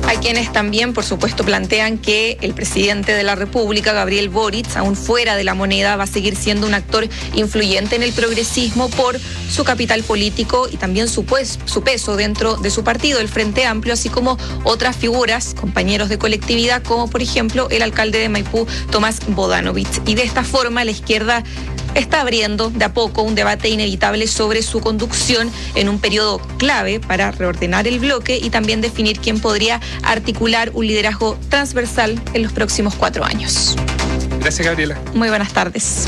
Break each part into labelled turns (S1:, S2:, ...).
S1: Hay quienes también, por supuesto, plantean que el presidente de la República, Gabriel Boric, aún fuera de la moneda, va a seguir siendo un actor influyente en el progresismo por su capital político y también su peso dentro de su partido, el Frente Amplio, así como otras figuras, compañeros de colectividad, como por ejemplo el alcalde de Maipú, Tomás Bodanovich. Y de esta forma la izquierda está abriendo de a poco un debate inevitable sobre su conducción en un periodo clave para reordenar el bloque y también definir quién podría articular un liderazgo transversal en los próximos 4 años.
S2: Gracias, Gabriela.
S1: Muy buenas tardes.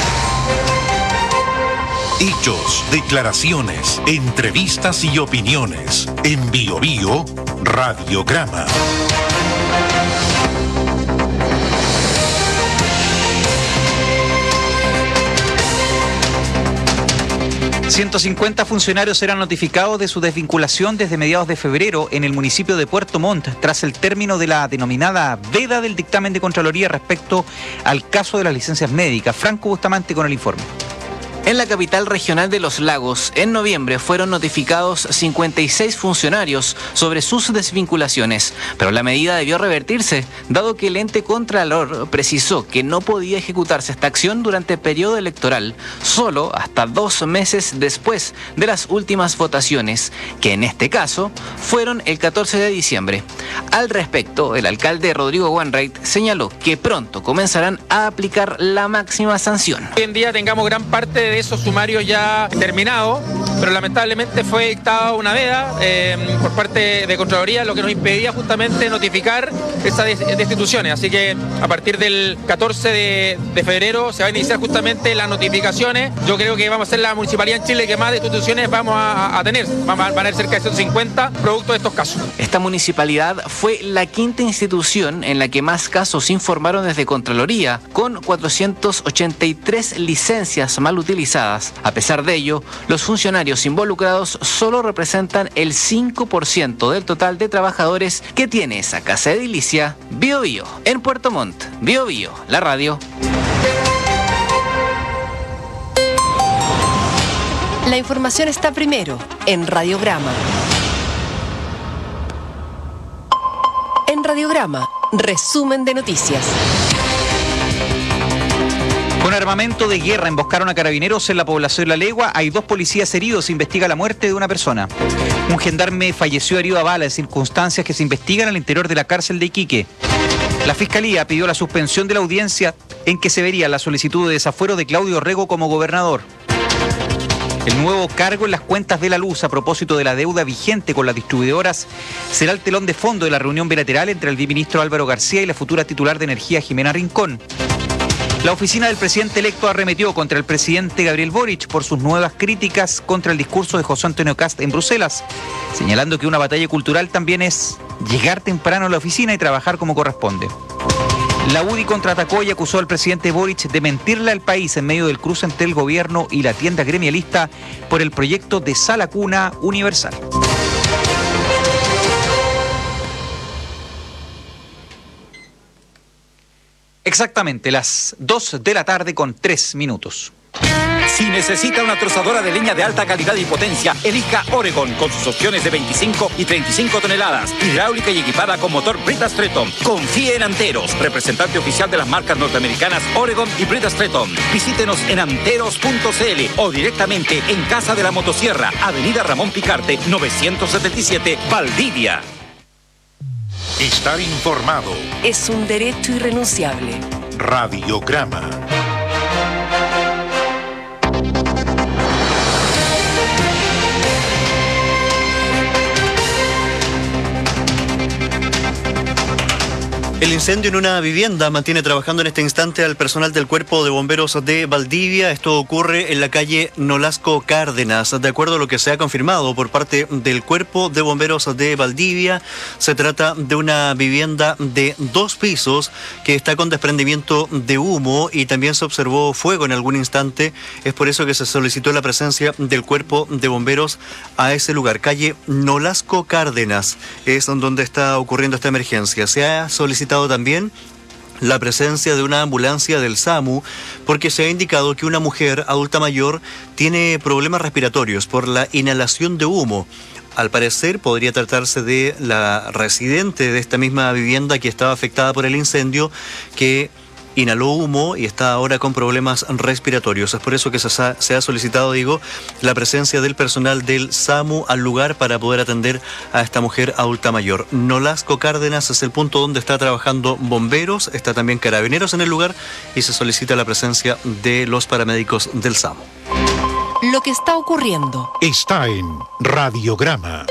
S3: Hechos, declaraciones, entrevistas y opiniones. En BioBio, Radiograma.
S4: ...150 funcionarios serán notificados de su desvinculación desde mediados de febrero en el municipio de Puerto Montt, tras el término de la denominada veda del dictamen de Contraloría respecto al caso de las licencias médicas. Franco Bustamante con el informe.
S5: En la capital regional de Los Lagos, en noviembre fueron notificados 56 funcionarios sobre sus desvinculaciones, pero la medida debió revertirse, dado que el ente contralor precisó que no podía ejecutarse esta acción durante el periodo electoral, solo hasta 2 meses después de las últimas votaciones, que en este caso fueron el 14 de diciembre. Al respecto, el alcalde Rodrigo Wainwright señaló que pronto comenzarán a aplicar la máxima sanción.
S2: Hoy en día tengamos gran parte de esos sumarios ya terminados, pero lamentablemente fue dictada una veda por parte de Contraloría, lo que nos impedía justamente notificar esas destituciones. Así que a partir del 14 de febrero se van a iniciar justamente las notificaciones. Yo creo que vamos a ser la municipalidad en Chile que más destituciones vamos a tener. Van a haber cerca de 150 producto de estos casos.
S5: Esta municipalidad fue la quinta institución en la que más casos informaron desde Contraloría, con 483 licencias mal utilizadas. A pesar de ello, los funcionarios involucrados solo representan el 5% del total de trabajadores que tiene esa casa edilicia. BioBio, en Puerto Montt. BioBio, la radio.
S6: La información está primero en Radiograma. En Radiograma, resumen de noticias.
S4: Con armamento de guerra emboscaron a carabineros en la población La Legua. Hay 2 policías heridos. Se investiga la muerte de una persona. Un gendarme falleció herido a bala en circunstancias que se investigan al interior de la cárcel de Iquique. La Fiscalía pidió la suspensión de la audiencia en que se vería la solicitud de desafuero de Claudio Rego como gobernador. El nuevo cargo en las cuentas de la luz a propósito de la deuda vigente con las distribuidoras será el telón de fondo de la reunión bilateral entre el viceministro Álvaro García y la futura titular de Energía, Jimena Rincón. La oficina del presidente electo arremetió contra el presidente Gabriel Boric por sus nuevas críticas contra el discurso de José Antonio Kast en Bruselas, señalando que una batalla cultural también es llegar temprano a la oficina y trabajar como corresponde. La UDI contraatacó y acusó al presidente Boric de mentirle al país en medio del cruce entre el gobierno y la tienda gremialista por el proyecto de sala cuna universal. Exactamente las 2 de la tarde con 3 minutos.
S7: Si necesita una trozadora de leña de alta calidad y potencia, elija Oregon con sus opciones de 25 y 35 toneladas, hidráulica y equipada con motor Brita-Stretton. Confíe en Anteros, representante oficial de las marcas norteamericanas Oregon y Brita-Stretton. Visítenos en anteros.cl o directamente en Casa de la Motosierra, Avenida Ramón Picarte, 977, Valdivia.
S3: Estar informado.
S6: Es un derecho irrenunciable.
S3: Radiograma.
S8: El incendio en una vivienda mantiene trabajando en este instante al personal del Cuerpo de Bomberos de Valdivia. Esto ocurre en la calle Nolasco Cárdenas. De acuerdo a lo que se ha confirmado por parte del Cuerpo de Bomberos de Valdivia, se trata de una vivienda de 2 pisos que está con desprendimiento de humo y también se observó fuego en algún instante. Es por eso que se solicitó la presencia del Cuerpo de Bomberos a ese lugar. Calle Nolasco Cárdenas es donde está ocurriendo esta emergencia. Se ha solicitado también la presencia de una ambulancia del SAMU porque se ha indicado que una mujer adulta mayor tiene problemas respiratorios por la inhalación de humo. al parecer podría tratarse de la residente de esta misma vivienda que estaba afectada por el incendio, que inhaló humo y está ahora con problemas respiratorios. Es por eso que se ha solicitado, la presencia del personal del SAMU al lugar para poder atender a esta mujer adulta mayor. Nolasco Cárdenas es el punto donde está trabajando bomberos, está también Carabineros en el lugar y se solicita la presencia de los paramédicos del SAMU.
S6: Lo que está ocurriendo
S3: Está en Radiograma.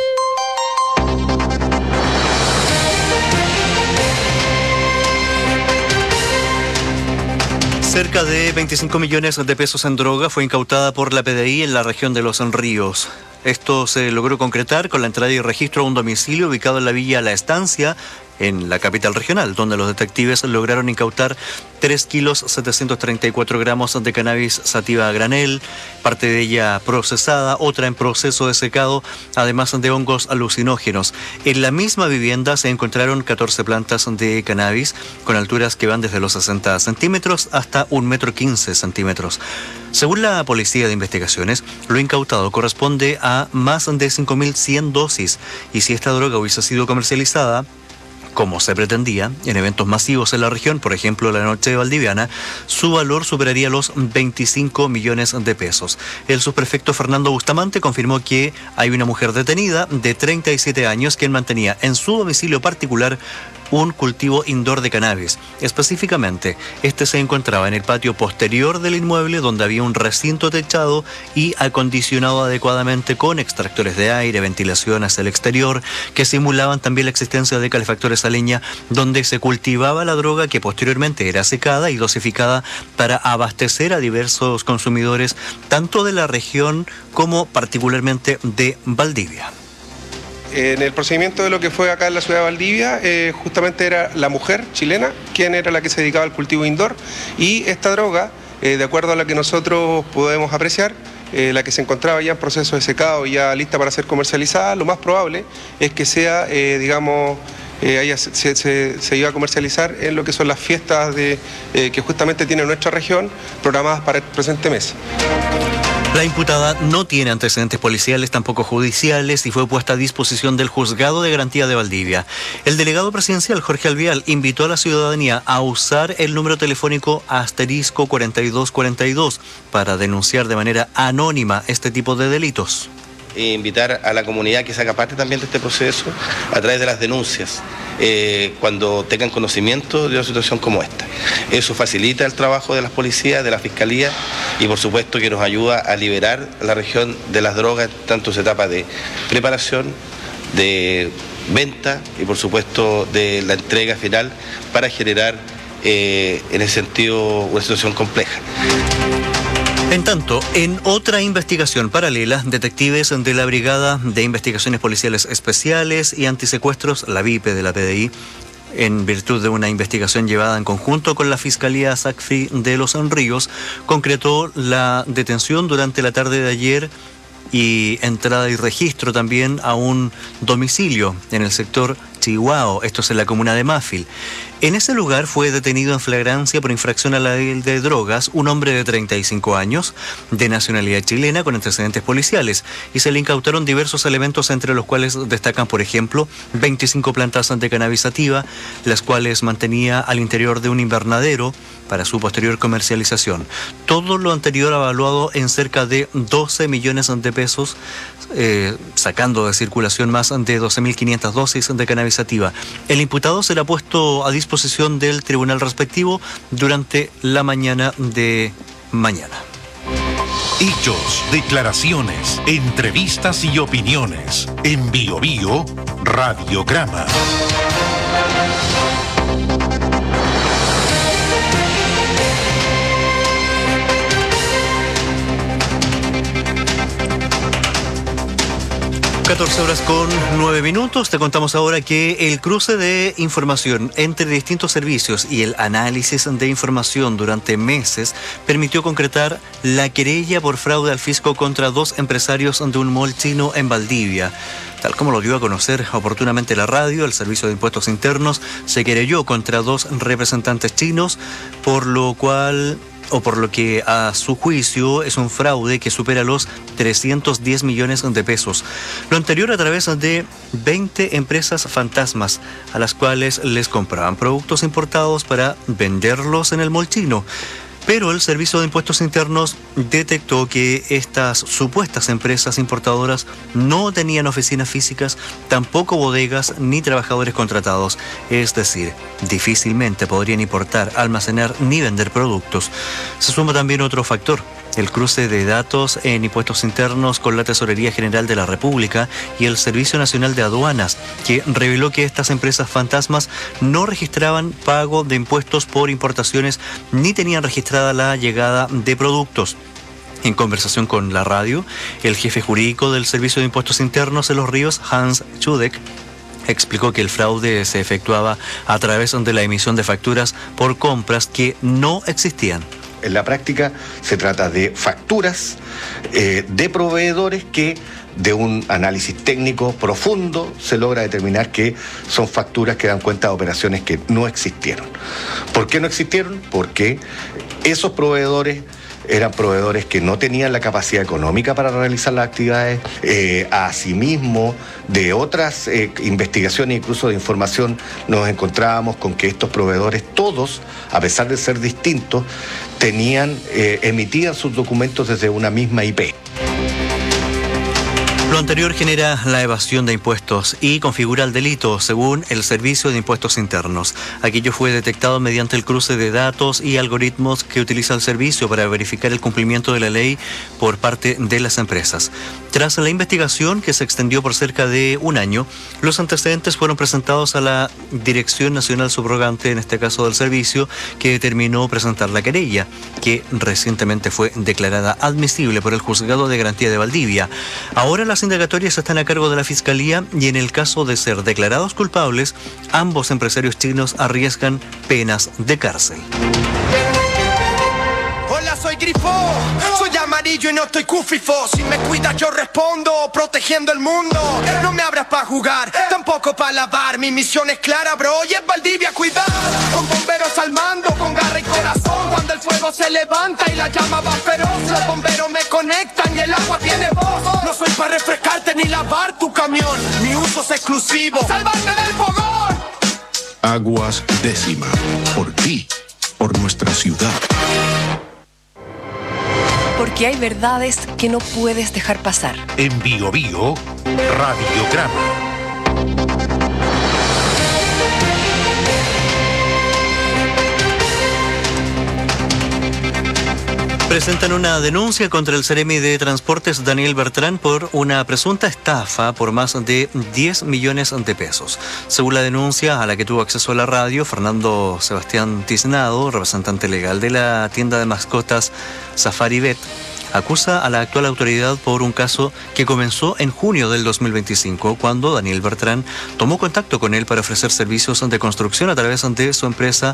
S8: Cerca de 25 millones de pesos en droga fue incautada por la PDI en la región de Los Ríos. Esto se logró concretar con la entrada y registro a un domicilio ubicado en la Villa La Estancia, en la capital regional, donde los detectives lograron incautar 3 kilos 734 gramos de cannabis sativa a granel, parte de ella procesada, otra en proceso de secado, además de hongos alucinógenos. En la misma vivienda se encontraron 14 plantas de cannabis con alturas que van desde los 60 centímetros hasta 1,15 metros. Según la Policía de Investigaciones, lo incautado corresponde a más de 5.100 dosis y si esta droga hubiese sido comercializada como se pretendía, en eventos masivos en la región, por ejemplo la Noche Valdiviana, su valor superaría los 25 millones de pesos. El subprefecto Fernando Bustamante confirmó que hay una mujer detenida de 37 años quien mantenía en su domicilio particular un cultivo indoor de cannabis. Específicamente, este se encontraba en el patio posterior del inmueble donde había un recinto techado y acondicionado adecuadamente con extractores de aire, ventilación hacia el exterior, que simulaban también la existencia de calefactores a leña donde se cultivaba la droga que posteriormente era secada y dosificada para abastecer a diversos consumidores, tanto de la región como particularmente de Valdivia.
S9: En el procedimiento de lo que fue acá en la ciudad de Valdivia, justamente era la mujer chilena quien era la que se dedicaba al cultivo indoor y esta droga, de acuerdo a la que nosotros podemos apreciar, la que se encontraba ya en proceso de secado y ya lista para ser comercializada, lo más probable es que sea, se iba a comercializar en lo que son las fiestas que justamente tiene nuestra región programadas para el presente mes.
S8: La imputada no tiene antecedentes policiales, tampoco judiciales, y fue puesta a disposición del Juzgado de Garantía de Valdivia. El delegado presidencial, Jorge Alvial, invitó a la ciudadanía a usar el número telefónico *4242 para denunciar de manera anónima este tipo de delitos.
S10: Invitar a la comunidad que se haga parte también de este proceso a través de las denuncias cuando tengan conocimiento de una situación como esta. Eso facilita el trabajo de las policías, de la fiscalía y por supuesto que nos ayuda a liberar la región de las drogas, tanto en su etapa de preparación, de venta y por supuesto de la entrega final para generar en ese sentido una situación compleja.
S8: En tanto, en otra investigación paralela, detectives de la Brigada de Investigaciones Policiales Especiales y Antisecuestros, la BIPE de la PDI, en virtud de una investigación llevada en conjunto con la Fiscalía SACFI de Los Ríos, concretó la detención durante la tarde de ayer y entrada y registro también a un domicilio en el sector Chihuahua, esto es en la comuna de Mafil. En ese lugar fue detenido en flagrancia por infracción a la ley de drogas un hombre de 35 años, de nacionalidad chilena, con antecedentes policiales, y se le incautaron diversos elementos, entre los cuales destacan, por ejemplo, 25 plantas de cannabis sativa, las cuales mantenía al interior de un invernadero para su posterior comercialización. Todo lo anterior evaluado en cerca de 12 millones de pesos, sacando de circulación más de 12.500 dosis de cannabis sativa. El imputado será puesto a disposición del tribunal respectivo durante la mañana de mañana.
S3: Hechos, declaraciones, entrevistas y opiniones. En BioBio, Radiograma.
S8: Te contamos ahora que el cruce de información entre distintos servicios y el análisis de información durante meses permitió concretar la querella por fraude al fisco contra 2 empresarios de un mall chino en Valdivia. Tal como lo dio a conocer oportunamente la radio, el Servicio de Impuestos Internos se querelló contra 2 representantes chinos, por lo cual o por lo que a su juicio es un fraude que supera los 310 millones de pesos. Lo anterior a través de 20 empresas fantasmas a las cuales les compraban productos importados para venderlos en el molchino. Pero el Servicio de Impuestos Internos detectó que estas supuestas empresas importadoras no tenían oficinas físicas, tampoco bodegas ni trabajadores contratados. Es decir, difícilmente podrían importar, almacenar ni vender productos. Se suma también otro factor: el cruce de datos en impuestos internos con la Tesorería General de la República y el Servicio Nacional de Aduanas, que reveló que estas empresas fantasmas no registraban pago de impuestos por importaciones ni tenían registrada la llegada de productos. En conversación con la radio, el jefe jurídico del Servicio de Impuestos Internos en Los Ríos, Hans Schudek, explicó que el fraude se efectuaba a través de la emisión de facturas por compras que no existían.
S11: En la práctica se trata de facturas de proveedores que de un análisis técnico profundo se logra determinar que son facturas que dan cuenta de operaciones que no existieron. ¿Por qué no existieron? Porque esos proveedores eran proveedores que no tenían la capacidad económica para realizar las actividades. Asimismo, de otras investigaciones, incluso de información, nos encontrábamos con que estos proveedores, todos, a pesar de ser distintos, emitían sus documentos desde una misma IP.
S8: Lo anterior genera la evasión de impuestos y configura el delito, según el Servicio de Impuestos Internos. Aquello fue detectado mediante el cruce de datos y algoritmos que utiliza el servicio para verificar el cumplimiento de la ley por parte de las empresas. Tras la investigación, que se extendió por cerca de un año, los antecedentes fueron presentados a la Dirección Nacional Subrogante, en este caso del servicio, que determinó presentar la querella, que recientemente fue declarada admisible por el Juzgado de Garantía de Valdivia. Ahora las indagatorias están a cargo de la Fiscalía y en el caso de ser declarados culpables, ambos empresarios chinos arriesgan penas de cárcel.
S12: Hola, soy Grifo, soy amarillo y no estoy cufifo. Si me cuidas yo respondo, protegiendo el mundo. No me abras para jugar, tampoco para lavar. Mi misión es clara, bro, y es Valdivia cuidar. Con bomberos al mando, con garra y corazón. Cuando el fuego se levanta y la llama va feroz, los bomberos me conectan y el agua tiene voz. No soy para refrescarte ni lavar tu camión, mi uso es exclusivo, salvarte del fogón.
S13: Aguas Décima, por ti, por nuestra ciudad.
S6: Porque hay verdades que no puedes dejar pasar.
S3: En Bio Bio, Radiograma.
S8: Presentan una denuncia contra el Seremi de Transportes Daniel Bertrán por una presunta estafa por más de 10 millones de pesos. Según la denuncia a la que tuvo acceso a la radio, Fernando Sebastián Tiznado, representante legal de la tienda de mascotas Safari Vet, acusa a la actual autoridad por un caso que comenzó en junio del 2025, cuando Daniel Bertrán tomó contacto con él para ofrecer servicios de construcción a través de su empresa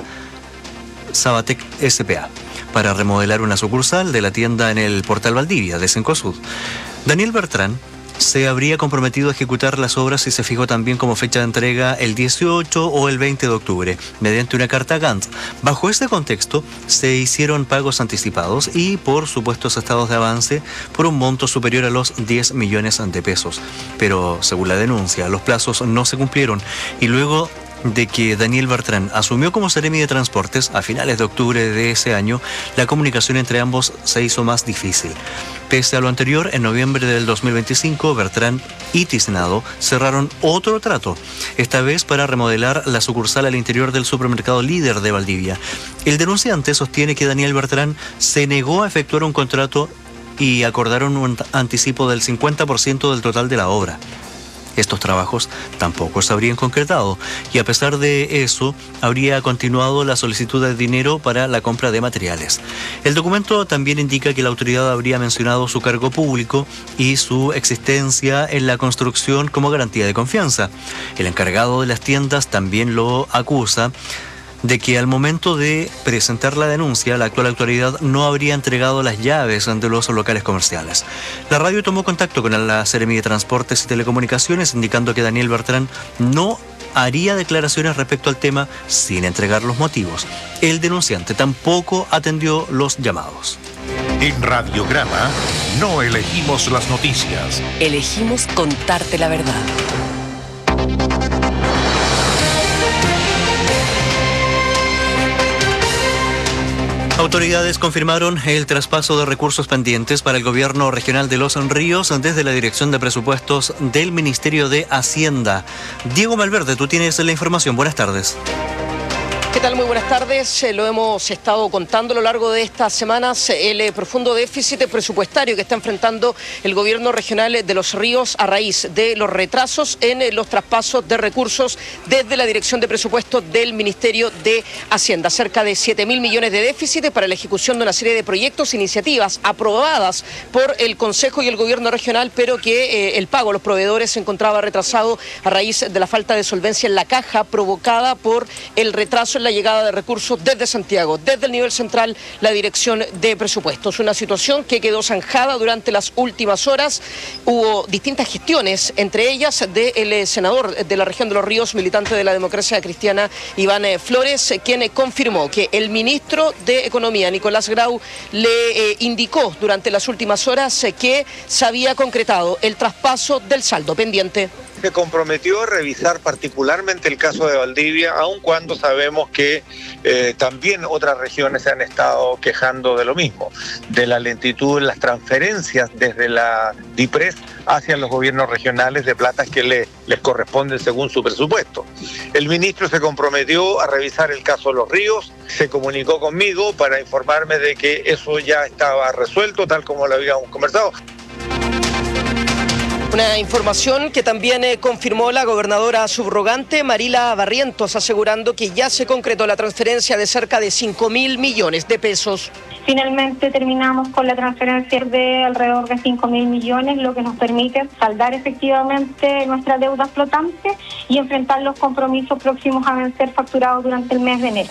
S8: Sabatec S.p.A. para remodelar una sucursal de la tienda en el Portal Valdivia de Cencosud. Daniel Bertrán se habría comprometido a ejecutar las obras y se fijó también como fecha de entrega el 18 o el 20 de octubre, mediante una carta Gantt. Bajo este contexto, se hicieron pagos anticipados y por supuestos estados de avance por un monto superior a los 10 millones de pesos. Pero, según la denuncia, los plazos no se cumplieron y luego de que Daniel Bertrán asumió como Seremi de Transportes a finales de octubre de ese año, la comunicación entre ambos se hizo más difícil. Pese a lo anterior, en noviembre del 2025, Bertrán y Tiznado cerraron otro trato, esta vez para remodelar la sucursal al interior del supermercado Líder de Valdivia. El denunciante sostiene que Daniel Bertrán se negó a efectuar un contrato y acordaron un anticipo del 50% del total de la obra. Estos trabajos tampoco se habrían concretado y a pesar de eso habría continuado la solicitud de dinero para la compra de materiales. El documento también indica que la autoridad habría mencionado su cargo público y su existencia en la construcción como garantía de confianza. El encargado de las tiendas también lo acusa de que al momento de presentar la denuncia, la actual autoridad no habría entregado las llaves ante los locales comerciales. La radio tomó contacto con la Seremi de Transportes y Telecomunicaciones, indicando que Daniel Bertrán no haría declaraciones respecto al tema sin entregar los motivos. El denunciante tampoco atendió los llamados.
S3: En Radiograma no elegimos las noticias.
S6: Elegimos contarte la verdad.
S8: Autoridades confirmaron el traspaso de recursos pendientes para el gobierno regional de Los Ríos desde la Dirección de Presupuestos del Ministerio de Hacienda. Diego Malverde, tú tienes la información. Buenas tardes.
S14: ¿Qué tal? Muy buenas tardes. Lo hemos estado contando a lo largo de estas semanas, el profundo déficit presupuestario que está enfrentando el gobierno regional de Los Ríos a raíz de los retrasos en los traspasos de recursos desde la Dirección de Presupuestos del Ministerio de Hacienda. Cerca de 7.000 millones de déficit para la ejecución de una serie de proyectos, iniciativas aprobadas por el Consejo y el gobierno regional, pero que el pago a los proveedores se encontraba retrasado a raíz de la falta de solvencia en la caja provocada por el retraso en la llegada de recursos desde Santiago, desde el nivel central, la Dirección de Presupuestos. Una situación que quedó zanjada durante las últimas horas. Hubo distintas gestiones, entre ellas del senador de la región de Los Ríos, militante de la democracia cristiana, Iván Flores, quien confirmó que el ministro de Economía, Nicolás Grau, le indicó durante las últimas horas que se había concretado el traspaso del saldo pendiente.
S15: Se comprometió a revisar particularmente el caso de Valdivia, aun cuando sabemos que también otras regiones se han estado quejando de lo mismo, de la lentitud en las transferencias desde la DIPRES hacia los gobiernos regionales de platas que les corresponden según su presupuesto. El ministro se comprometió a revisar el caso de Los Ríos, se comunicó conmigo para informarme de que eso ya estaba resuelto, tal como lo habíamos conversado.
S14: Una información que también confirmó la gobernadora subrogante Marila Barrientos, asegurando que ya se concretó la transferencia de cerca de 5.000 millones de pesos.
S16: Finalmente terminamos con la transferencia de alrededor de 5.000 millones, lo que nos permite saldar efectivamente nuestra deuda flotante y enfrentar los compromisos próximos a vencer facturados durante el mes de enero.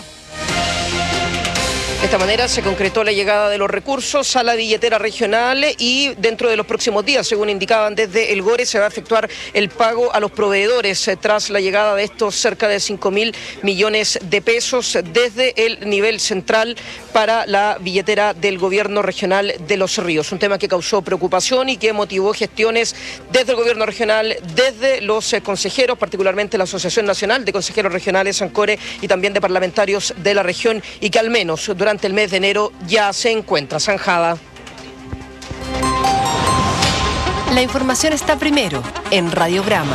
S14: De esta manera se concretó la llegada de los recursos a la billetera regional y dentro de los próximos días, según indicaban desde el GORE, se va a efectuar el pago a los proveedores tras la llegada de estos cerca de 5.000 millones de pesos desde el nivel central para la billetera del gobierno regional de Los Ríos. Un tema que causó preocupación y que motivó gestiones desde el gobierno regional, desde los consejeros, particularmente la Asociación Nacional de Consejeros Regionales, ANCORE, y también de parlamentarios de la región, y que al menos durante el mes de enero ya se encuentra zanjada.
S6: La información está primero en Radiograma.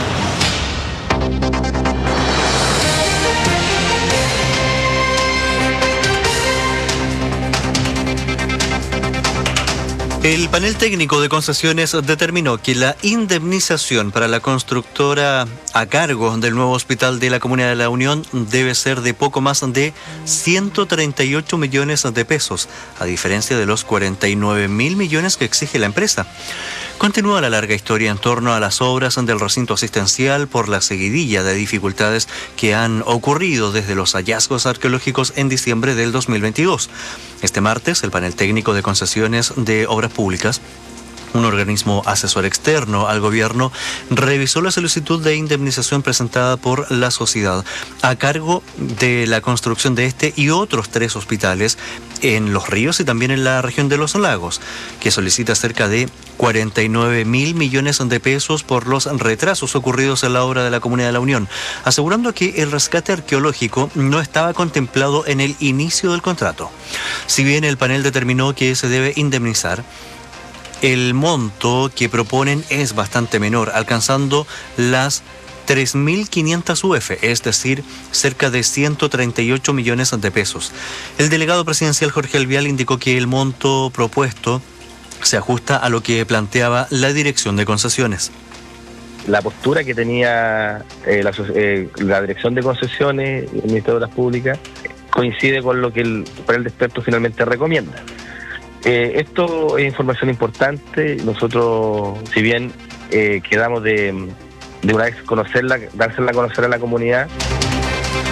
S8: El panel técnico de concesiones determinó que la indemnización para la constructora a cargo del nuevo hospital de la Comuna de la Unión debe ser de poco más de 138 millones de pesos, a diferencia de los 49.000 millones que exige la empresa. Continúa la larga historia en torno a las obras del recinto asistencial por la seguidilla de dificultades que han ocurrido desde los hallazgos arqueológicos en diciembre del 2022. Este martes, el panel técnico de concesiones de obras públicas, un organismo asesor externo al gobierno, revisó la solicitud de indemnización presentada por la sociedad a cargo de la construcción de este y otros 3 hospitales en Los Ríos y también en la región de Los Lagos, que solicita cerca de 49.000 millones de pesos por los retrasos ocurridos en la obra de la Comuna de la Unión, asegurando que el rescate arqueológico no estaba contemplado en el inicio del contrato. Si bien el panel determinó que se debe indemnizar, el monto que proponen es bastante menor, alcanzando las 3.500 UF, es decir, cerca de 138 millones de pesos. El delegado presidencial Jorge Alvial indicó que el monto propuesto se ajusta a lo que planteaba la Dirección de Concesiones.
S17: La postura que tenía la Dirección de Concesiones y el Ministerio de Obras Públicas coincide con lo que el panel de expertos finalmente recomienda. Esto es información importante. Nosotros, si bien quedamos de una vez conocerla, dársela a conocer a la comunidad.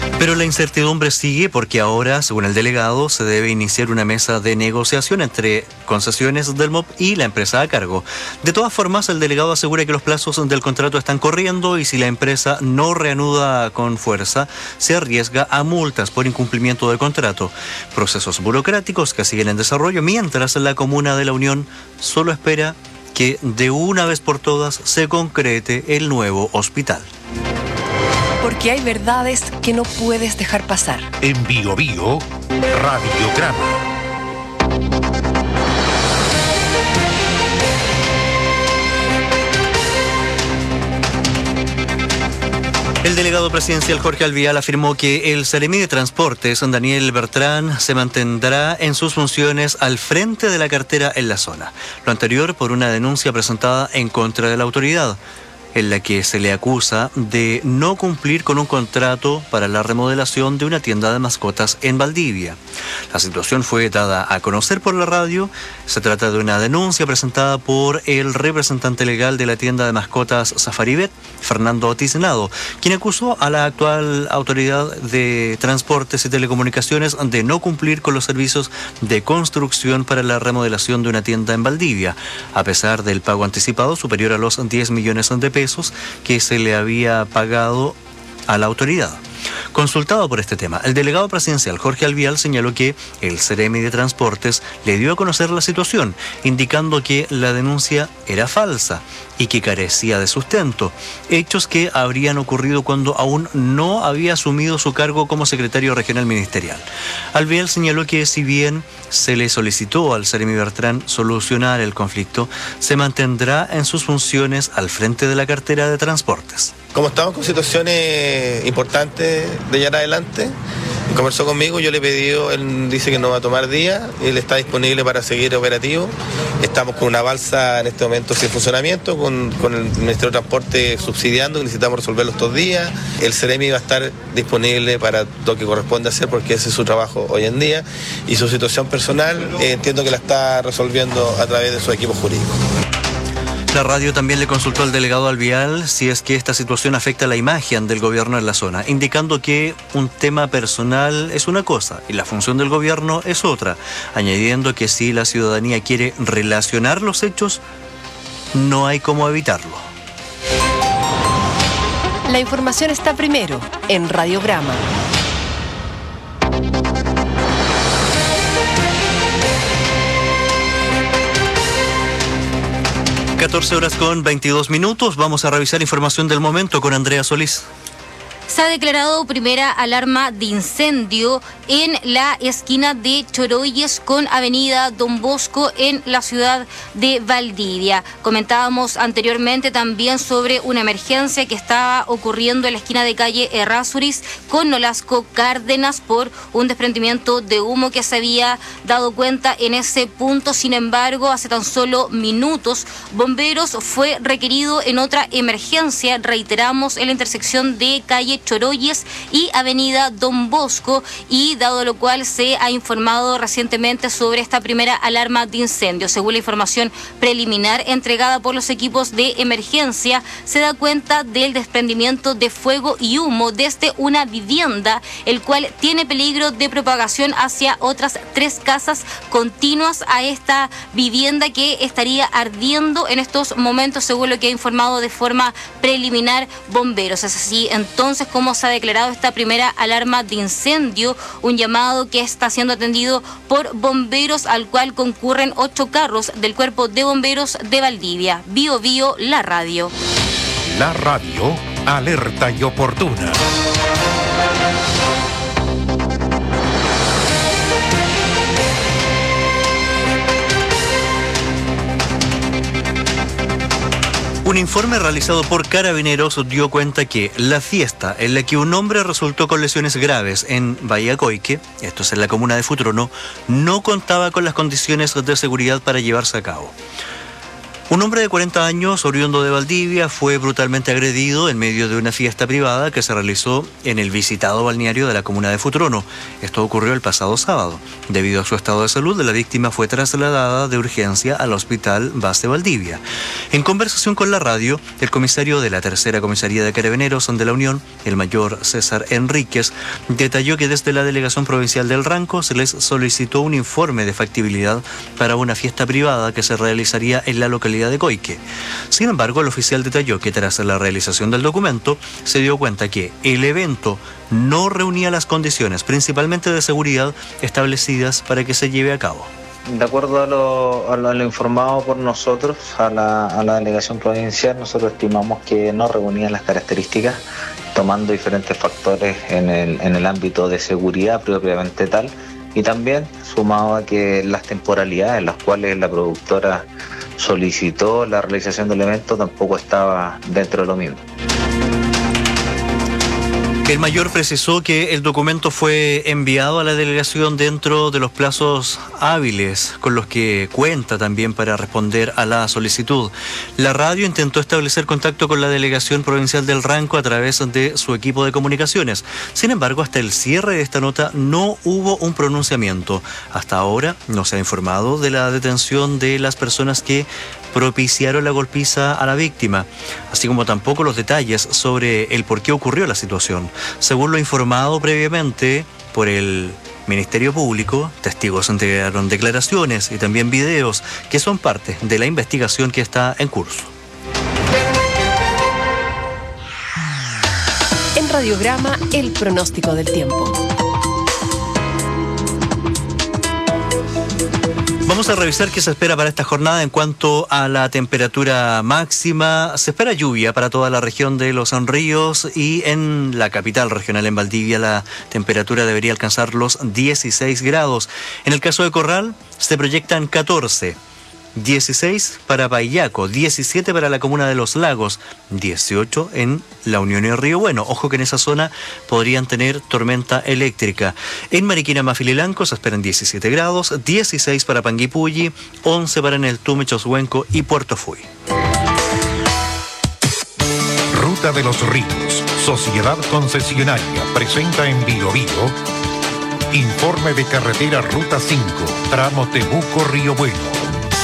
S8: Pero la incertidumbre sigue porque ahora, según el delegado, se debe iniciar una mesa de negociación entre concesiones del MOP y la empresa a cargo. De todas formas, el delegado asegura que los plazos del contrato están corriendo y si la empresa no reanuda con fuerza, se arriesga a multas por incumplimiento del contrato. Procesos burocráticos que siguen en desarrollo, mientras la Comuna de la Unión solo espera que de una vez por todas se concrete el nuevo hospital.
S6: Porque hay verdades que no puedes dejar pasar.
S3: En Bio Bio, Radiograma.
S8: El delegado presidencial Jorge Alvial afirmó que el Seremi de Transportes, Daniel Bertrán, se mantendrá en sus funciones al frente de la cartera en la zona. Lo anterior por una denuncia presentada en contra de la autoridad, en la que se le acusa de no cumplir con un contrato para la remodelación de una tienda de mascotas en Valdivia. La situación fue dada a conocer por la radio. Se trata de una denuncia presentada por el representante legal de la tienda de mascotas Safaribet, Fernando Tiznado, quien acusó a la actual autoridad de Transportes y Telecomunicaciones de no cumplir con los servicios de construcción para la remodelación de una tienda en Valdivia, a pesar del pago anticipado superior a los 10 millones de pesos que se le había pagado a la autoridad. Consultado por este tema, el delegado presidencial Jorge Alvial señaló que el Seremi de Transportes le dio a conocer la situación, indicando que la denuncia era falsa y que carecía de sustento, hechos que habrían ocurrido cuando aún no había asumido su cargo como secretario regional ministerial. Alvial señaló que si bien se le solicitó al Seremi Bertrán solucionar el conflicto, se mantendrá en sus funciones al frente de la cartera de transportes.
S10: Como estamos con situaciones importantes de allá en adelante, conversó conmigo, yo le he pedido, él dice que no va a tomar días, él está disponible para seguir operativo. Estamos con una balsa en este momento sin funcionamiento, con el Ministerio de Transporte subsidiando, que necesitamos resolverlo estos días. El Seremi va a estar disponible para lo que corresponde hacer, porque ese es su trabajo hoy en día, y su situación personal entiendo que la está resolviendo a través de su equipo jurídico.
S8: La radio también le consultó al delegado Alvial si es que esta situación afecta la imagen del gobierno en la zona, indicando que un tema personal es una cosa y la función del gobierno es otra, añadiendo que si la ciudadanía quiere relacionar los hechos, no hay cómo evitarlo.
S6: La información está primero en Radiograma.
S8: 14:22. Vamos a revisar información del momento con Andrea Solís.
S18: Se ha declarado primera alarma de incendio en la esquina de Choroyes con Avenida Don Bosco en la ciudad de Valdivia. Comentábamos anteriormente también sobre una emergencia que estaba ocurriendo en la esquina de calle Errázuriz con Nolasco Cárdenas por un desprendimiento de humo que se había dado cuenta en ese punto. Sin embargo, hace tan solo minutos, Bomberos fue requerido en otra emergencia, reiteramos, en la intersección de calle Choroyes y Avenida Don Bosco, y dado lo cual se ha informado recientemente sobre esta primera alarma de incendio. Según la información preliminar entregada por los equipos de emergencia, se da cuenta del desprendimiento de fuego y humo desde una vivienda, el cual tiene peligro de propagación hacia otras 3 casas continuas a esta vivienda que estaría ardiendo en estos momentos, según lo que ha informado de forma preliminar Bomberos. Es así entonces como se ha declarado esta primera alarma de incendio, un llamado que está siendo atendido por Bomberos, al cual concurren 8 carros del Cuerpo de Bomberos de Valdivia. Bio Bio, la radio.
S3: La radio, alerta y oportuna.
S8: Un informe realizado por Carabineros dio cuenta que la fiesta en la que un hombre resultó con lesiones graves en Bayacoique, esto es en la comuna de Futrono, no contaba con las condiciones de seguridad para llevarse a cabo. Un hombre de 40 años, oriundo de Valdivia, fue brutalmente agredido en medio de una fiesta privada que se realizó en el visitado balneario de la comuna de Futrono. Esto ocurrió el pasado sábado. Debido a su estado de salud, la víctima fue trasladada de urgencia al Hospital Base Valdivia. En conversación con la radio, el comisario de la Tercera Comisaría de Carabineros de la Unión, el mayor César Enríquez, detalló que desde la Delegación Provincial del Ranco se les solicitó un informe de factibilidad para una fiesta privada que se realizaría en la localidad de Coique. Sin embargo, el oficial detalló que tras la realización del documento se dio cuenta que el evento no reunía las condiciones, principalmente de seguridad, establecidas para que se lleve a cabo.
S19: De acuerdo a lo informado por nosotros, a la delegación provincial, nosotros estimamos que no reunía las características, tomando diferentes factores en el ámbito de seguridad propiamente tal, y también sumado a que las temporalidades en las cuales la productora solicitó la realización del evento tampoco estaba dentro de lo mismo.
S8: El mayor precisó que el documento fue enviado a la delegación dentro de los plazos hábiles con los que cuenta también para responder a la solicitud. La radio intentó establecer contacto con la Delegación Provincial del Ranco a través de su equipo de comunicaciones. Sin embargo, hasta el cierre de esta nota no hubo un pronunciamiento. Hasta ahora no se ha informado de la detención de las personas que propiciaron la golpiza a la víctima, así como tampoco los detalles sobre el por qué ocurrió la situación. Según lo informado previamente por el Ministerio Público, testigos entregaron declaraciones y también videos que son parte de la investigación que está en curso.
S6: En Radiograma, el pronóstico del tiempo.
S8: Vamos a revisar qué se espera para esta jornada en cuanto a la temperatura máxima. Se espera lluvia para toda la región de Los Ríos y en la capital regional, en Valdivia, la temperatura debería alcanzar los 16 grados. En el caso de Corral se proyectan 14. 16 para Paillaco, 17 para la comuna de Los Lagos, 18 en La Unión y Río Bueno. Ojo que en esa zona podrían tener tormenta eléctrica. En Mariquina, Mafililanco se esperan 17 grados, 16 para Panguipulli, 11 para Neltume, Chosuenco y Puerto Fui.
S3: Ruta de los Ríos, Sociedad Concesionaria, presenta en Bio Bio informe de carretera Ruta 5, tramo Temuco-Río Bueno.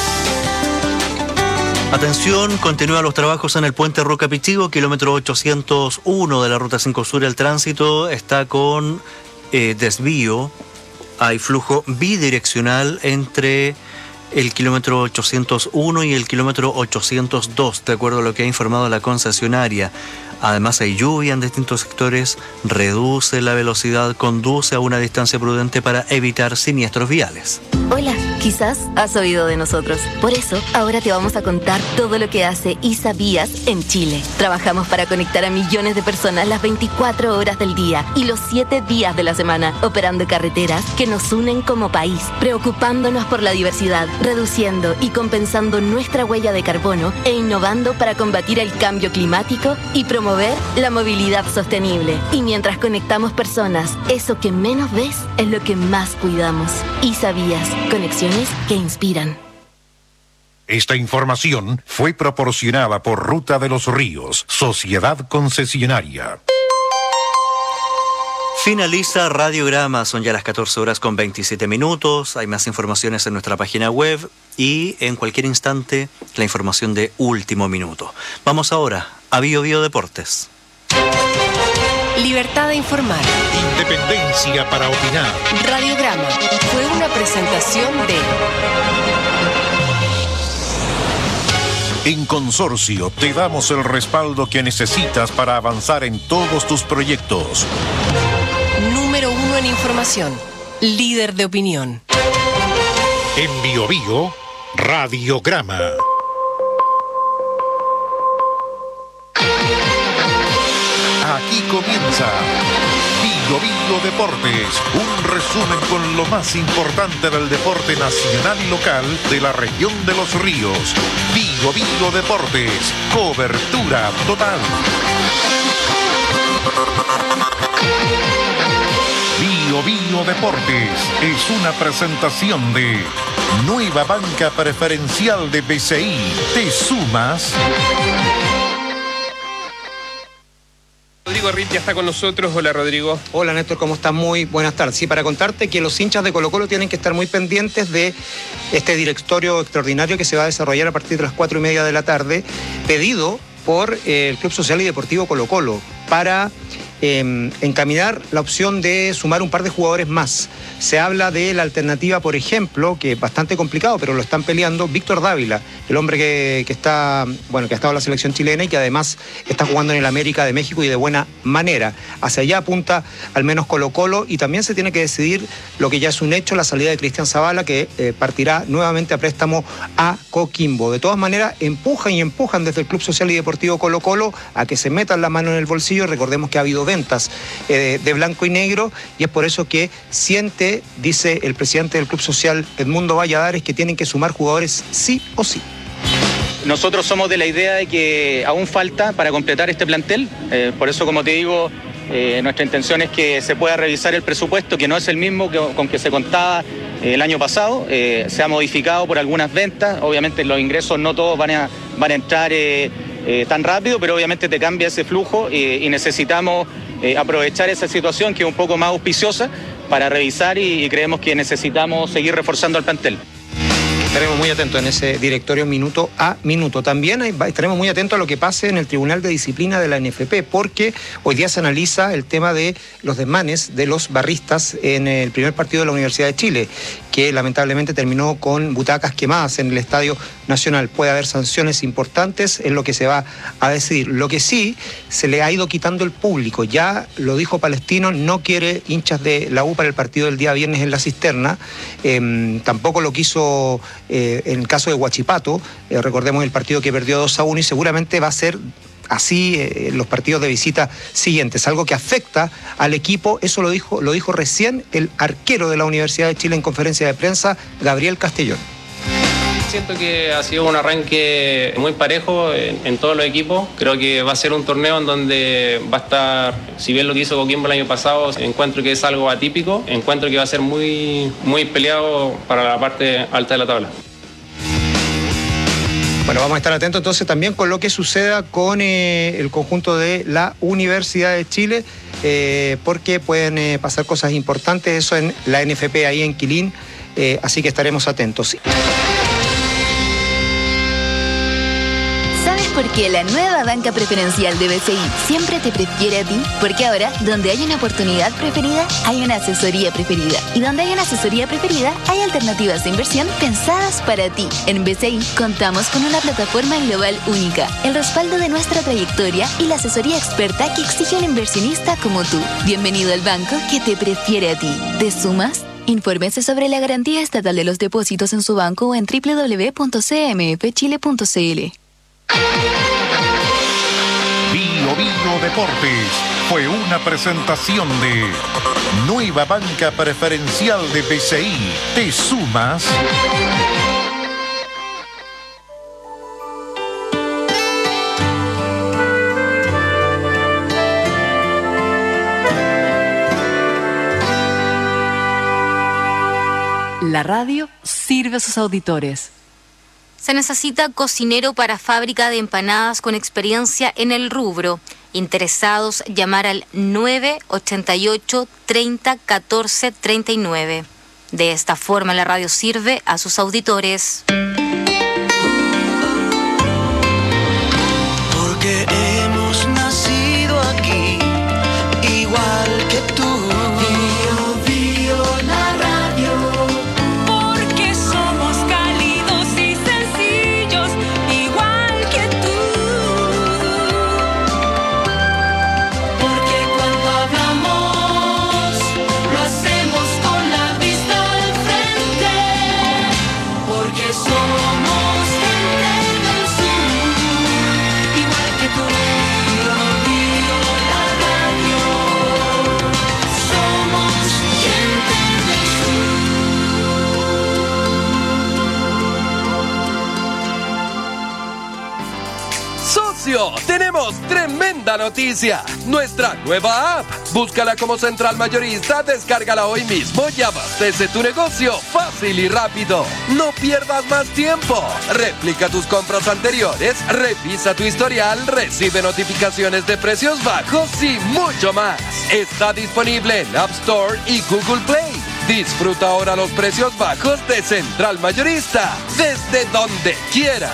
S8: Atención, continúan los trabajos en el puente Roca Pichigo, kilómetro 801 de la Ruta 5 Sur. El tránsito está con desvío. Hay flujo bidireccional entre el kilómetro 801 y el kilómetro 802, de acuerdo a lo que ha informado la concesionaria. Además hay lluvia en distintos sectores, reduce la velocidad, conduce a una distancia prudente para evitar siniestros viales.
S20: Hola, quizás has oído de nosotros. Por eso, ahora te vamos a contar todo lo que hace ISA Vías en Chile. Trabajamos para conectar a millones de personas las 24 horas del día y los 7 días de la semana, operando carreteras que nos unen como país, preocupándonos por la diversidad, reduciendo y compensando nuestra huella de carbono e innovando para combatir el cambio climático y promover la movilidad sostenible. Y mientras conectamos personas, eso que menos ves es lo que más cuidamos. ISA Vías, conexiones que inspiran.
S3: Esta información fue proporcionada por Ruta de los Ríos, Sociedad Concesionaria.
S8: Finaliza Radiograma, son ya las 14 horas con 27 minutos. Hay más informaciones en nuestra página web y en cualquier instante la información de último minuto. Vamos ahora a Bio Bio Deportes.
S6: Libertad de informar.
S3: Independencia para opinar.
S6: Radiograma fue una presentación de...
S3: En Consorcio te damos el respaldo que necesitas para avanzar en todos tus proyectos.
S6: Número 1 en información. Líder de opinión.
S3: En Bio Bio, Radiograma. Aquí comienza Bio Bio Deportes, un resumen con lo más importante del deporte nacional y local de la región de Los Ríos. Bio Bio Deportes, cobertura total. Bio Bio Deportes es una presentación de Nueva banca preferencial de BCI. ¿Te sumas?
S21: Rodrigo Ritt ya está con nosotros. Hola, Rodrigo.
S22: Hola, Néstor, ¿cómo estás? Muy buenas tardes. Sí, para contarte que los hinchas de Colo-Colo tienen que estar muy pendientes de este directorio extraordinario que se va a desarrollar a partir de las 4:30 de la tarde, pedido por el Club Social y Deportivo Colo-Colo para encaminar la opción de sumar un par de jugadores más. Se habla de la alternativa, por ejemplo, que es bastante complicado, pero lo están peleando, Víctor Dávila, el hombre que está, bueno, que ha estado en la selección chilena y que además está jugando en el América de México y de buena manera. Hacia allá apunta al menos Colo-Colo, y también se tiene que decidir lo que ya es un hecho, la salida de Cristian Zavala, que partirá nuevamente a préstamo a Coquimbo. De todas maneras, empujan desde el Club Social y Deportivo Colo-Colo a que se metan la mano en el bolsillo. Recordemos que ha habido ventas de blanco y negro, y es por eso que dice el presidente del Club Social, Edmundo Valladares, que tienen que sumar jugadores sí o sí.
S23: Nosotros somos de la idea de que aún falta para completar este plantel, por eso, como te digo, nuestra intención es que se pueda revisar el presupuesto, que no es el mismo con que se contaba el año pasado. Se ha modificado por algunas ventas, obviamente los ingresos no todos van a entrar tan rápido, pero obviamente te cambia ese flujo y necesitamos aprovechar esa situación que es un poco más auspiciosa para revisar, y creemos que necesitamos seguir reforzando el plantel.
S22: Estaremos muy atentos en ese directorio minuto a minuto. También estaremos muy atentos a lo que pase en el Tribunal de Disciplina de la NFP, porque hoy día se analiza el tema de los desmanes de los barristas en el primer partido de la Universidad de Chile, que lamentablemente terminó con butacas quemadas en el Estadio Nacional. Puede haber sanciones importantes, en lo que se va a decidir. Lo que sí, se le ha ido quitando el público. Ya lo dijo Palestino, no quiere hinchas de la U para el partido del día viernes en la Cisterna. Tampoco lo quiso en el caso de Huachipato. Recordemos el partido que perdió 2-1, y seguramente va a ser así los partidos de visita siguientes, algo que afecta al equipo. Eso lo dijo recién el arquero de la Universidad de Chile en conferencia de prensa, Gabriel Castellón.
S24: Siento que ha sido un arranque muy parejo en todos los equipos. Creo que va a ser un torneo en donde va a estar, si bien lo que hizo Coquimbo el año pasado, encuentro que es algo atípico, encuentro que va a ser muy, muy peleado para la parte alta de la tabla.
S22: Bueno, vamos a estar atentos entonces también con lo que suceda con el conjunto de la Universidad de Chile, porque pueden pasar cosas importantes, eso en la NFP ahí en Quilín, así que estaremos atentos.
S20: ¿Sabes por qué la nueva banca preferencial de BCI siempre te prefiere a ti? Porque ahora, donde hay una oportunidad preferida, hay una asesoría preferida. Y donde hay una asesoría preferida, hay alternativas de inversión pensadas para ti. En BCI contamos con una plataforma global única, el respaldo de nuestra trayectoria y la asesoría experta que exige un inversionista como tú. Bienvenido al banco que te prefiere a ti. ¿Te sumas? Infórmese sobre la garantía estatal de los depósitos en su banco o en www.cmfchile.cl.
S3: Bio Deportes fue una presentación de Nueva banca preferencial de BCI. ¿Te sumas?
S6: La radio sirve a sus auditores.
S18: Se necesita cocinero para fábrica de empanadas con experiencia en el rubro. Interesados, llamar al 988 30 14 39. De esta forma, la radio sirve a sus auditores.
S12: Porque hemos nacido aquí, igual que tú.
S25: Tenemos tremenda
S1: ¡tremenda noticia! Nuestra nueva app. Búscala como Central Mayorista, descárgala hoy mismo y abastece tu negocio fácil y rápido. No pierdas más tiempo. Replica tus compras anteriores, revisa tu historial, recibe notificaciones de precios bajos y mucho más. Está disponible en App Store y Google Play. Disfruta ahora los precios bajos de Central Mayorista, desde donde quieras.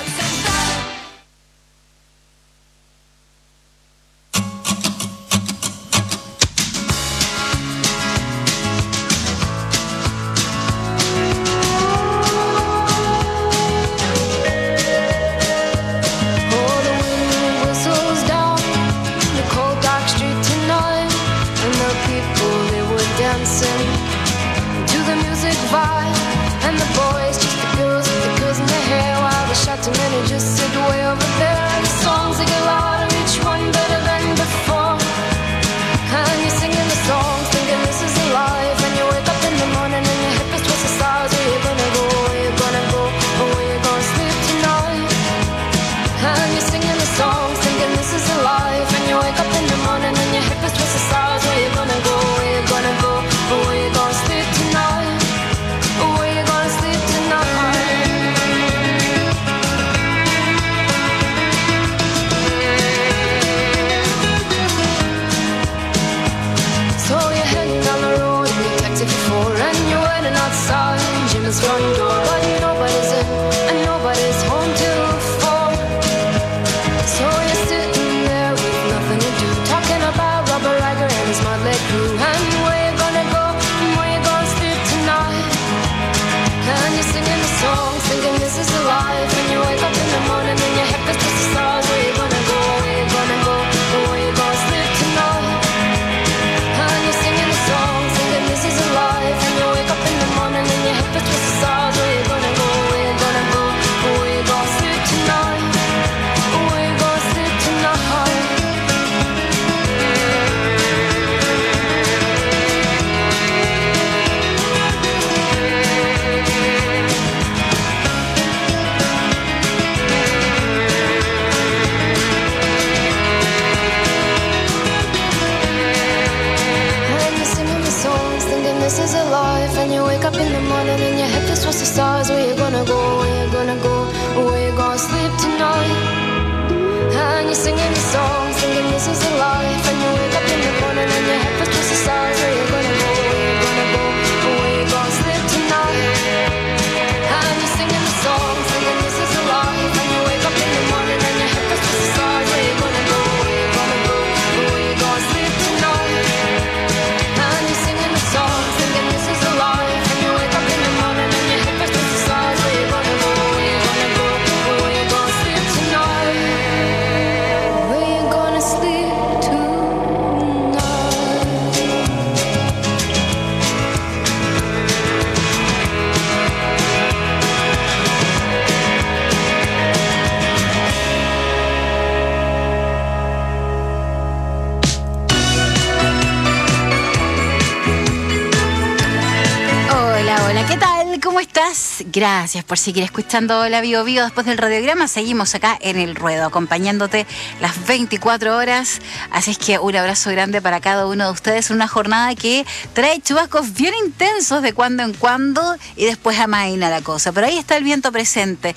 S2: Gracias por seguir escuchando la Bio Bio después del radiograma. Seguimos acá en El Ruedo, acompañándote las 24 horas. Así es que un abrazo grande para cada uno de ustedes. Una jornada que trae chubascos bien intensos de cuando en cuando y después amaina la cosa. Pero ahí está el viento presente.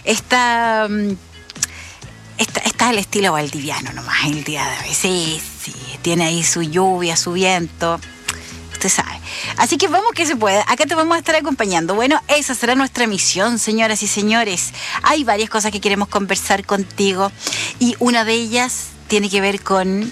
S2: Está el estilo valdiviano nomás el día de hoy. Sí, tiene ahí su lluvia, su viento. Usted sabe. Así que vamos que se puede. Acá te vamos a estar acompañando. Bueno, esa será nuestra misión, señoras y señores. Hay varias cosas que queremos conversar contigo y una de ellas tiene que ver con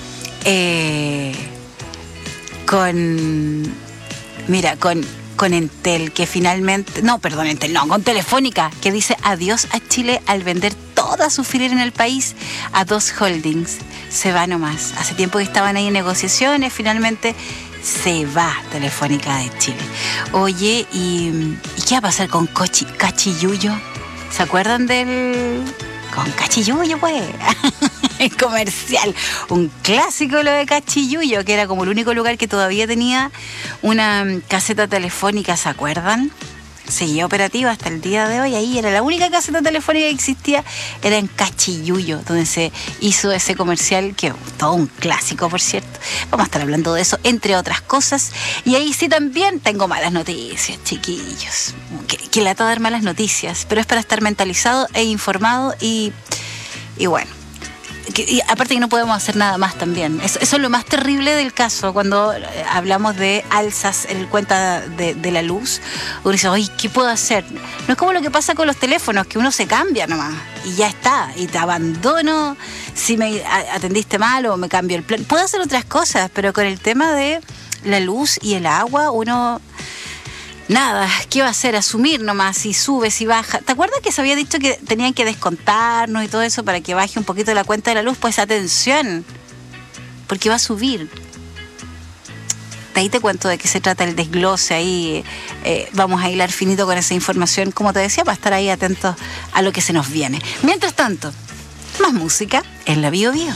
S2: Entel, que finalmente... con Telefónica, que dice adiós a Chile al vender toda su filial en el país a dos holdings. Se va nomás. Hace tiempo que estaban ahí en negociaciones, finalmente se va Telefónica de Chile. Oye, ¿y qué va a pasar con Cachiyuyo? ¿Se acuerdan con Cachiyuyo, pues? El comercial, un clásico lo de Cachiyuyo, que era como el único lugar que todavía tenía una caseta telefónica, ¿se acuerdan? seguía operativa hasta el día de hoy. Ahí era la única caseta telefónica que existía, era en Cachiyuyo, donde se hizo ese comercial, que todo un clásico, por cierto. Vamos a estar hablando de eso, entre otras cosas. Y ahí sí también tengo malas noticias, chiquillos. Que lata dar malas noticias, pero es para estar mentalizado e informado y bueno. Y aparte que no podemos hacer nada más también. Eso es lo más terrible del caso, cuando hablamos de alzas en cuenta de la luz. Uno dice, oye, ¿qué puedo hacer? No es como lo que pasa con los teléfonos, que uno se cambia nomás y ya está, y te abandono si me atendiste mal o me cambio el plan. Puedo hacer otras cosas, pero con el tema de la luz y el agua, uno... Nada, ¿qué va a hacer? Asumir nomás, si sube, si baja. ¿Te acuerdas que se había dicho que tenían que descontarnos y todo eso para que baje un poquito la cuenta de la luz? Pues atención, porque va a subir. De ahí te cuento de qué se trata el desglose ahí. Vamos a hilar finito con esa información, como te decía, para estar ahí atentos a lo que se nos viene. Mientras tanto, más música en la Bio Bio.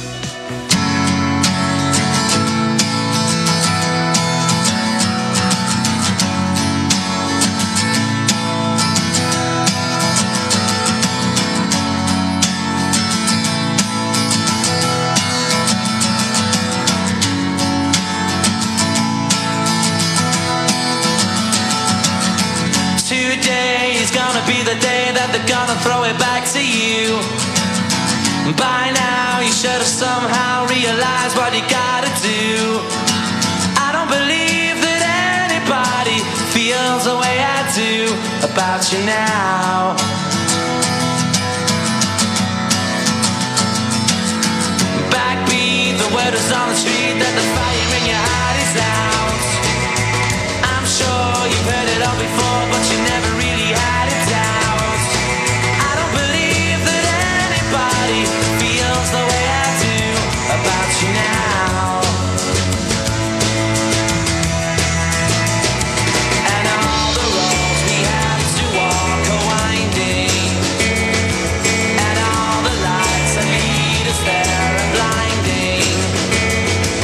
S4: Be the day that they're gonna throw it back to you. By now you should have somehow realized what you gotta do. I don't believe that anybody feels the way I do about you now. Backbeat, the word is on the street that the fire in your heart is out. I'm sure you've heard it all before, but you never really had it. Feels the way I do about you now. And all the roads we have to walk are winding, and all the lights that lead us there are blinding.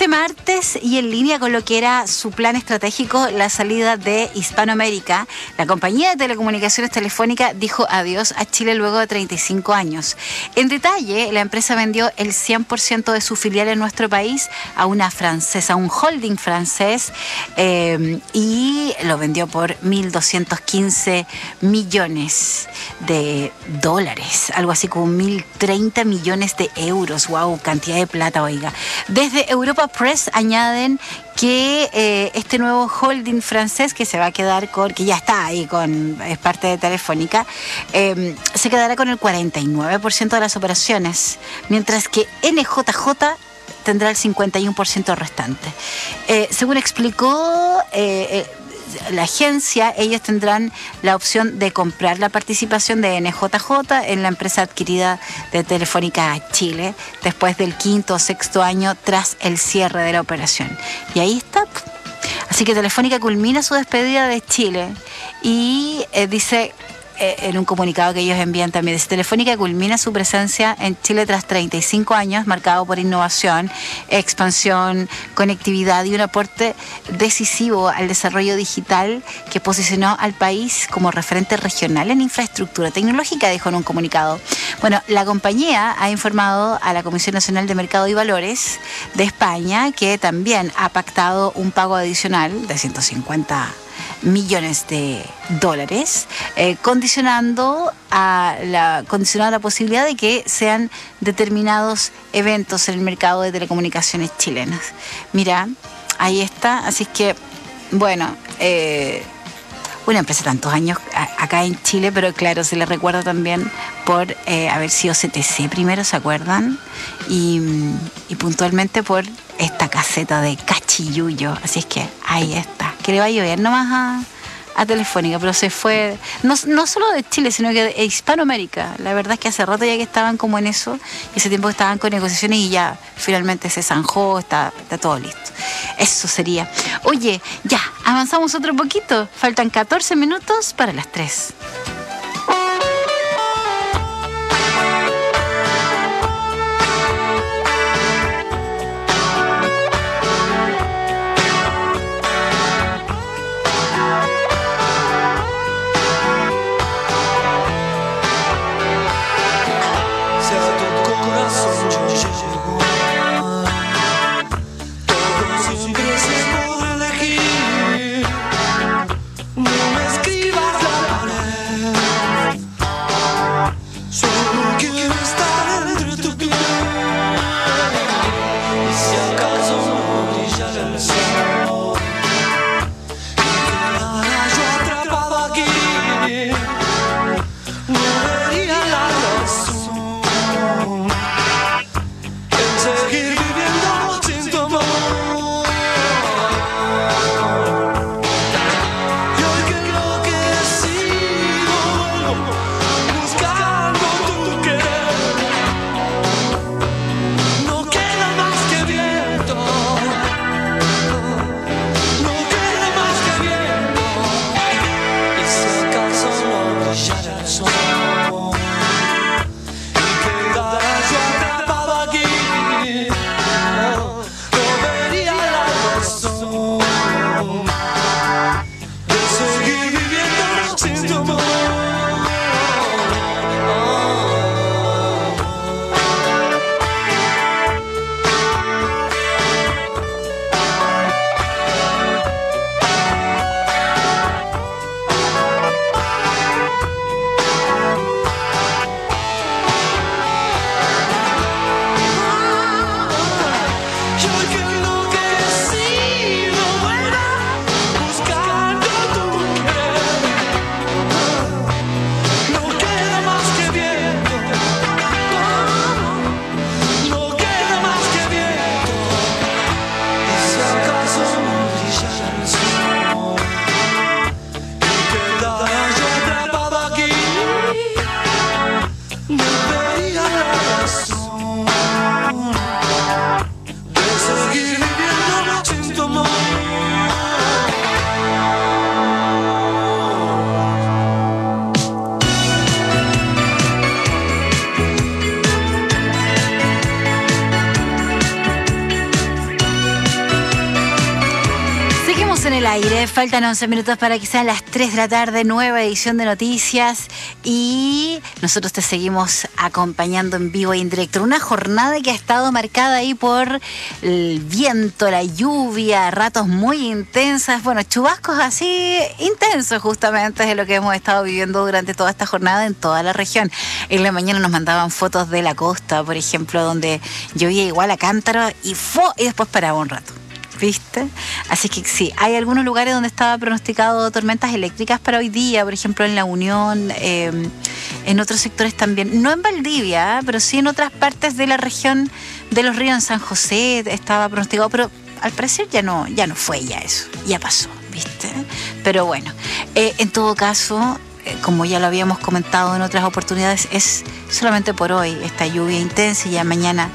S2: Este martes, y en línea con lo que era su plan estratégico, la salida de Hispanoamérica, la compañía de telecomunicaciones Telefónica dijo adiós a Chile luego de 35 años. En detalle, la empresa vendió el 100% de su filial en nuestro país a una francesa, un holding francés, y lo vendió por 1.215 millones de dólares, algo así como 1.030 millones de euros. ¡Wow! Cantidad de plata, oiga. Desde Europa Press añaden que este nuevo holding francés que se va a quedar con, que ya está ahí es parte de Telefónica, se quedará con el 49% de las operaciones, mientras que NJJ tendrá el 51% restante. Según explicó la agencia, ellos tendrán la opción de comprar la participación de NJJ en la empresa adquirida de Telefónica Chile después del 5º o 6º año tras el cierre de la operación. Y ahí está. Así que Telefónica culmina su despedida de Chile y dice en un comunicado que ellos envían también, dice: Telefónica culmina su presencia en Chile tras 35 años, marcado por innovación, expansión, conectividad y un aporte decisivo al desarrollo digital que posicionó al país como referente regional en infraestructura tecnológica, dijo en un comunicado. Bueno, la compañía ha informado a la Comisión Nacional de Mercado y Valores de España que también ha pactado un pago adicional de 150 millones de dólares, condicionando a la posibilidad de que sean determinados eventos en el mercado de telecomunicaciones chilenas. Mira, ahí está. Así es que, bueno, una empresa tantos años acá en Chile, pero claro, se le recuerda también por haber sido CTC primero, ¿se acuerdan? Y puntualmente por esta caseta de Cachiyuyo. Así es que ahí está. Que le va a llover nomás a Telefónica, pero se fue, no solo de Chile, sino que de Hispanoamérica. La verdad es que hace rato ya que estaban como en eso, y ese tiempo que estaban con negociaciones y ya finalmente se zanjó, está todo listo. Eso sería. Oye, ya, avanzamos otro poquito. Faltan 14 minutos para las 3.
S4: No me escribas la pared.
S2: en el aire, faltan 11 minutos para que sean las 3 de la tarde, nueva edición de noticias y nosotros te seguimos acompañando en vivo e indirecto. Una jornada que ha estado marcada ahí por el viento, la lluvia, ratos muy intensas, bueno, chubascos así intensos justamente es lo que hemos estado viviendo durante toda esta jornada en toda la región. En la mañana nos mandaban fotos de la costa, por ejemplo, donde llovía igual a cántaro y después paraba un rato. ¿Viste? Así que sí, hay algunos lugares donde estaba pronosticado tormentas eléctricas para hoy día, por ejemplo en La Unión, en otros sectores también, no en Valdivia, pero sí en otras partes de la región de Los Ríos, en San José estaba pronosticado, pero al parecer ya no fue ya eso, ya pasó, ¿viste? Pero bueno, en todo caso, como ya lo habíamos comentado en otras oportunidades, es solamente por hoy esta lluvia intensa y ya mañana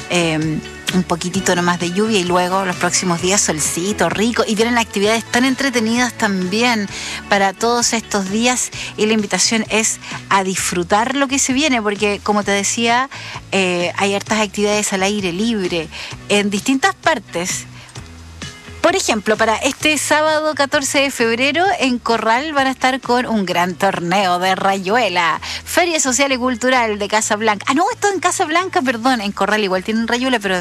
S2: un poquitito nomás de lluvia y luego los próximos días solcito, rico y vienen actividades tan entretenidas también para todos estos días y la invitación es a disfrutar lo que se viene porque como te decía hay hartas actividades al aire libre en distintas partes. Por ejemplo, para este sábado 14 de febrero en Corral van a estar con un gran torneo de rayuela. Feria Social y Cultural de Casablanca. No, esto en Casablanca, perdón. En Corral igual tienen rayuela, pero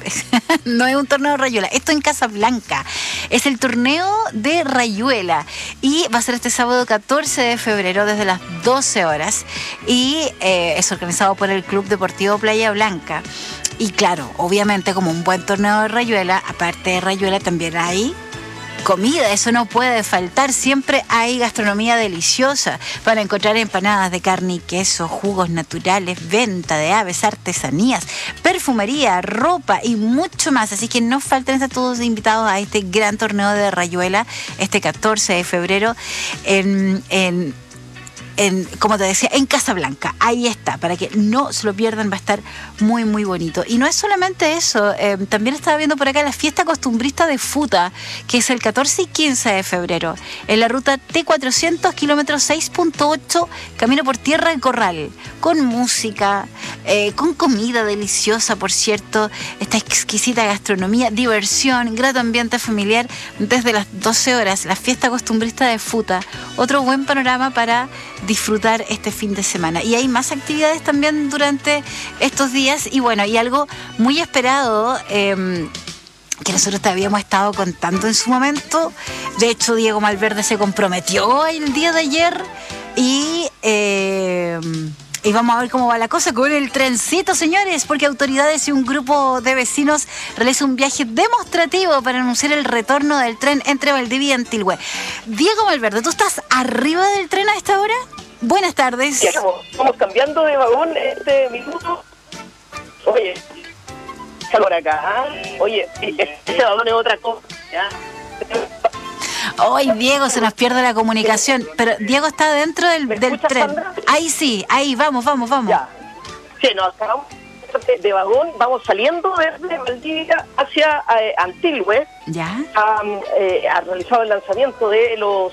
S2: no es un torneo de rayuela. Esto en Casablanca. Es el torneo de rayuela. Y va a ser este sábado 14 de febrero desde las 12 horas. Y es organizado por el Club Deportivo Playa Blanca. Y claro, obviamente como un buen torneo de rayuela, aparte de rayuela también hay comida, eso no puede faltar, siempre hay gastronomía deliciosa para encontrar empanadas de carne y queso, jugos naturales, venta de aves, artesanías, perfumería, ropa y mucho más, así que no falten a todos invitados a este gran torneo de rayuela este 14 de febrero como te decía, en Casablanca. Ahí está, para que no se lo pierdan, va a estar muy, muy bonito. Y no es solamente eso, también estaba viendo por acá la fiesta costumbrista de Futa, que es el 14 y 15 de febrero, en la ruta T400, kilómetro 6.8, camino por tierra del Corral, con música, con comida deliciosa, por cierto, esta exquisita gastronomía, diversión, grato ambiente familiar, desde las 12 horas, la fiesta costumbrista de Futa. Otro buen panorama para disfrutar este fin de semana. Y hay más actividades también durante estos días y bueno, y algo muy esperado que nosotros te habíamos estado contando en su momento. De hecho, Diego Malverde se comprometió el día de ayer y vamos a ver cómo va la cosa con el trencito, señores, porque autoridades y un grupo de vecinos realizan un viaje demostrativo para anunciar el retorno del tren entre Valdivia y Antilhue. Diego Malverde, ¿tú estás arriba del tren a esta hora? Buenas tardes.
S5: Ya, estamos cambiando de vagón este minuto. Oye, por acá. Oye, este vagón es otra cosa, ¿ya?
S2: Hoy Diego se nos pierde la comunicación, pero Diego está dentro del tren. Sandra? Ahí sí, ahí vamos.
S5: Ya. Sí, nos acabamos de vagón, vamos saliendo desde Valdivia hacia Antilhue.
S2: Ya.
S5: Ha realizado el lanzamiento de los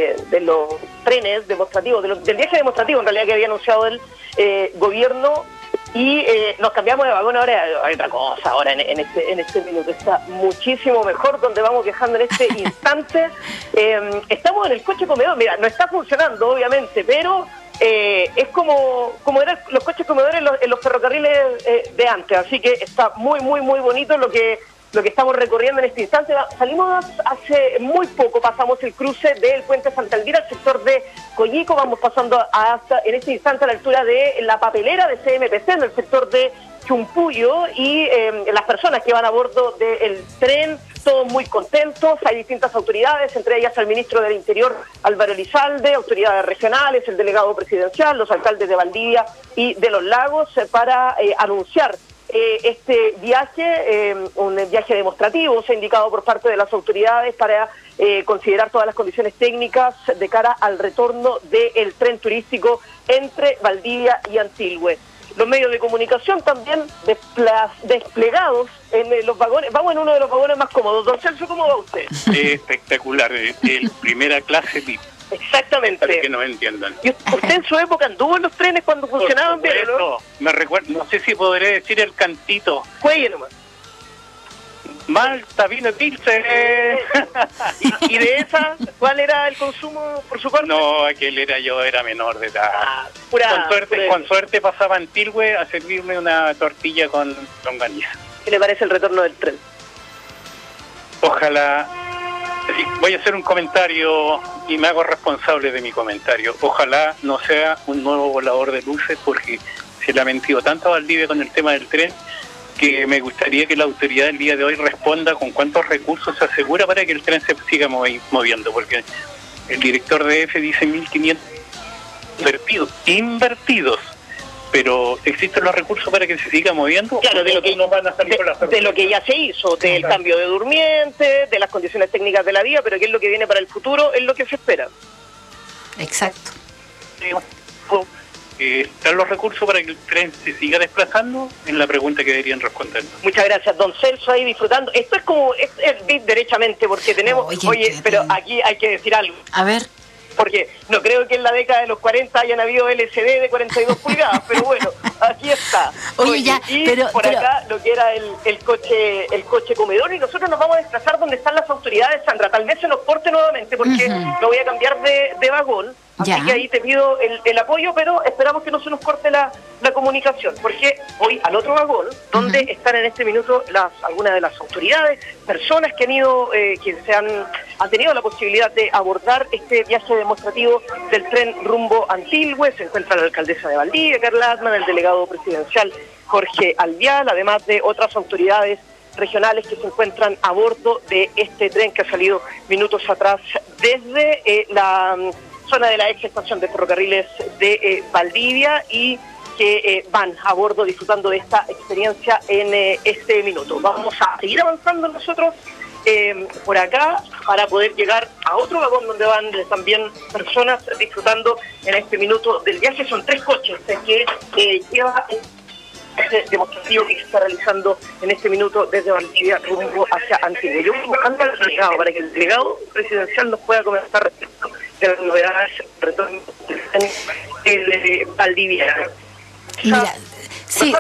S5: trenes demostrativos, del viaje demostrativo en realidad que había anunciado el gobierno. Y nos cambiamos de vagón ahora, hay otra cosa ahora en este minuto, está muchísimo mejor donde vamos viajando en este instante. Estamos en el coche comedor, mira, no está funcionando obviamente, pero es como eran los coches comedores en los ferrocarriles de antes, así que está muy, muy, muy bonito lo que estamos recorriendo en este instante. Salimos hace muy poco, pasamos el cruce del puente Santa Elvira al sector de Coyico, vamos pasando hasta en este instante a la altura de la papelera de CMPC en el sector de Chumpuyo y las personas que van a bordo del tren, todos muy contentos. Hay distintas autoridades, entre ellas el ministro del Interior Álvaro Elizalde, autoridades regionales, el delegado presidencial, los alcaldes de Valdivia y de Los Lagos para anunciar este viaje, un viaje demostrativo, se ha indicado por parte de las autoridades para considerar todas las condiciones técnicas de cara al retorno del tren turístico entre Valdivia y Antilhue. Los medios de comunicación también desplegados en los vagones. Vamos en uno de los vagones más cómodos. Don Celso, ¿cómo va usted?
S7: Espectacular, el primera clase VIP.
S5: Exactamente.
S7: Para que nos entiendan.
S5: ¿Y usted en su época anduvo en los trenes cuando funcionaban bien, no?
S7: Me recuerdo, no sé si podré decir el cantito.
S5: Cuelle nomás.
S7: Malta, vino y pilsen.
S5: ¿Y de esa, cuál era el consumo por su parte?
S7: No, aquel era menor de edad.
S5: Pura,
S7: con suerte pasaba en Tilwe a servirme una tortilla con longaniza.
S5: ¿Qué le parece el retorno del tren?
S7: Ojalá, voy a hacer un comentario y me hago responsable de mi comentario. Ojalá no sea un nuevo volador de luces, porque se le ha mentido tanto a Valdivia con el tema del tren, que me gustaría que la autoridad el día de hoy responda con cuántos recursos se asegura para que el tren se siga moviendo, porque el director de EFE dice 1.500 invertidos, pero ¿existen los recursos para que se siga moviendo?
S5: Claro, de lo que,
S7: no van a salir
S5: de lo que ya se hizo, del cambio de durmientes, de las condiciones técnicas de la vía, pero qué es lo que viene para el futuro, es lo que se espera.
S2: Exacto.
S7: ¿Están los recursos para que el tren se siga desplazando? Es la pregunta que deberían responder.
S5: Muchas gracias, don Celso, ahí disfrutando. Esto es como, es derechamente, porque tenemos, pero aquí hay que decir algo.
S2: A ver.
S5: Porque no creo que en la década de los 40 hayan habido LCD de 42 pulgadas, pero bueno, aquí está. Acá lo que era el coche comedor, y nosotros nos vamos a desplazar donde están las autoridades, Sandra. Tal vez se nos corte nuevamente, porque lo voy a cambiar de vagón. Así que ahí te pido el apoyo, pero esperamos que no se nos corte la comunicación, porque voy al otro vagón, donde están en este minuto algunas de las autoridades, personas que han ido, han tenido la posibilidad de abordar este viaje demostrativo del tren rumbo Antilwe. Se encuentra la alcaldesa de Valdivia, Carla Atman, el delegado presidencial Jorge Alvial, además de otras autoridades regionales que se encuentran a bordo de este tren que ha salido minutos atrás desde la zona de la ex estación de ferrocarriles de Valdivia, y que van a bordo disfrutando de esta experiencia en este minuto. Vamos a seguir avanzando nosotros por acá para poder llegar a otro vagón donde van también personas disfrutando en este minuto del viaje. Son 3 coches que lleva este demostrativo que se está realizando en este minuto desde Valdivia rumbo hacia Antigua. Yo voy buscando al delegado para que el delegado presidencial nos pueda comentar respecto de las novedades retorno de Valdivia.
S2: Mira, sí,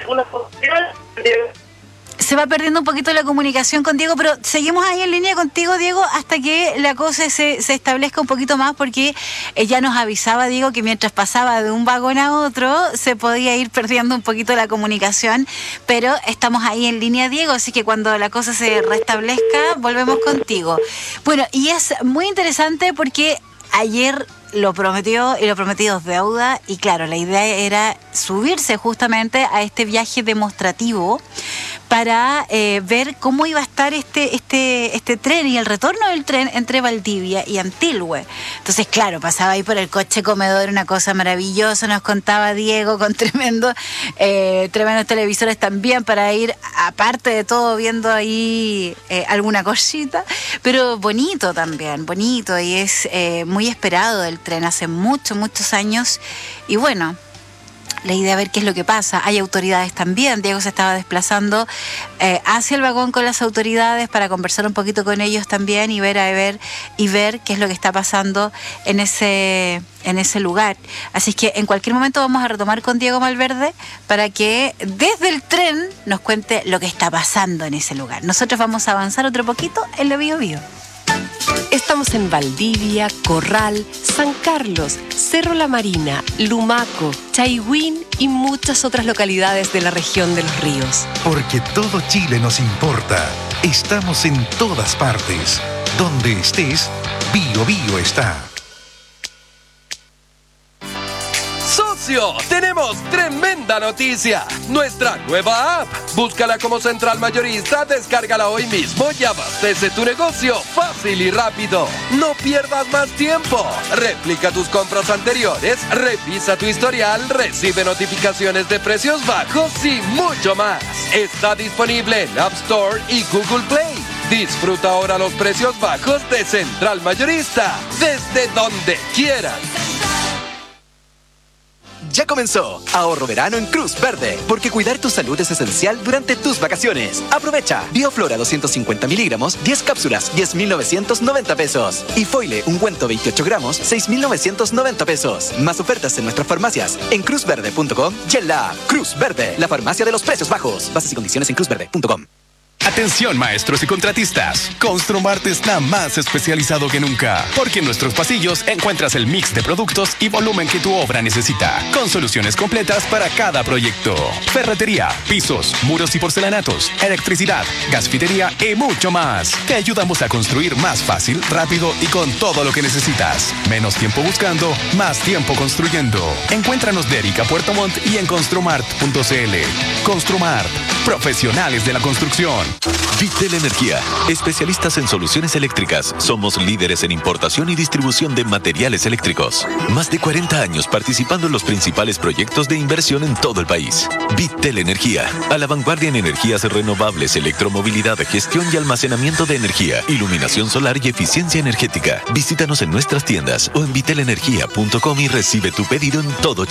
S2: se va perdiendo un poquito la comunicación con Diego, pero seguimos ahí en línea contigo, Diego, hasta que la cosa se establezca un poquito más, porque ya nos avisaba, Diego, que mientras pasaba de un vagón a otro se podía ir perdiendo un poquito la comunicación, pero estamos ahí en línea, Diego, así que cuando la cosa se restablezca volvemos contigo. Bueno, y es muy interesante porque ayer lo prometió y lo prometido es deuda, y claro, la idea era subirse justamente a este viaje demostrativo para ver cómo iba a estar este tren y el retorno del tren entre Valdivia y Antilwe. Entonces, claro, pasaba ahí por el coche comedor, una cosa maravillosa, nos contaba Diego, con tremendos televisores también para ir, aparte de todo, viendo ahí alguna cosita, pero bonito también, bonito, y es muy esperado el tren hace muchos años, y bueno, la idea es ver qué es lo que pasa. Hay autoridades también. Diego se estaba desplazando hacia el vagón con las autoridades para conversar un poquito con ellos también y ver qué es lo que está pasando en ese lugar. Así es que en cualquier momento vamos a retomar con Diego Malverde para que desde el tren nos cuente lo que está pasando en ese lugar. Nosotros vamos a avanzar otro poquito en lo Bío Bío.
S6: Estamos en Valdivia, Corral, San Carlos, Cerro La Marina, Lumaco, Chaihuín y muchas otras localidades de la región de los ríos.
S3: Porque todo Chile nos importa. Estamos en todas partes. Donde estés, Bío Bío está.
S1: ¡Socio! ¡Tenemos tremenda noticia! Nuestra nueva app. Búscala como Central Mayorista, descárgala hoy mismo y abastece tu negocio fácil y rápido. No pierdas más tiempo. Replica tus compras anteriores, revisa tu historial, recibe notificaciones de precios bajos y mucho más. Está disponible en App Store y Google Play. Disfruta ahora los precios bajos de Central Mayorista, desde donde quieras.
S9: Ya comenzó Ahorro Verano en Cruz Verde, porque cuidar tu salud es esencial durante tus vacaciones. Aprovecha Bioflora 250 miligramos, 10 cápsulas, 10.990 pesos. Y Foile, ungüento 28 gramos, 6.990 pesos. Más ofertas en nuestras farmacias, en cruzverde.com y en la app Cruz Verde, la farmacia de los precios bajos. Bases y condiciones en cruzverde.com.
S11: Atención maestros y contratistas, Construmart está más especializado que nunca, porque en nuestros pasillos encuentras el mix de productos y volumen que tu obra necesita, con soluciones completas para cada proyecto. Ferretería, pisos, muros y porcelanatos, electricidad, gasfitería y mucho más. Te ayudamos a construir más fácil, rápido y con todo lo que necesitas. Menos tiempo buscando, más tiempo construyendo. Encuéntranos de Erika Puerto Montt y en construmart.cl. Construmart, profesionales de la construcción.
S13: Vitel Energía, especialistas en soluciones eléctricas. Somos líderes en importación y distribución de materiales eléctricos. Más de 40 años participando en los principales proyectos de inversión en todo el país. Vitel Energía, a la vanguardia en energías renovables, electromovilidad, gestión y almacenamiento de energía, iluminación solar y eficiencia energética. Visítanos en nuestras tiendas o en vitelenergia.com y recibe tu pedido en todo Chile.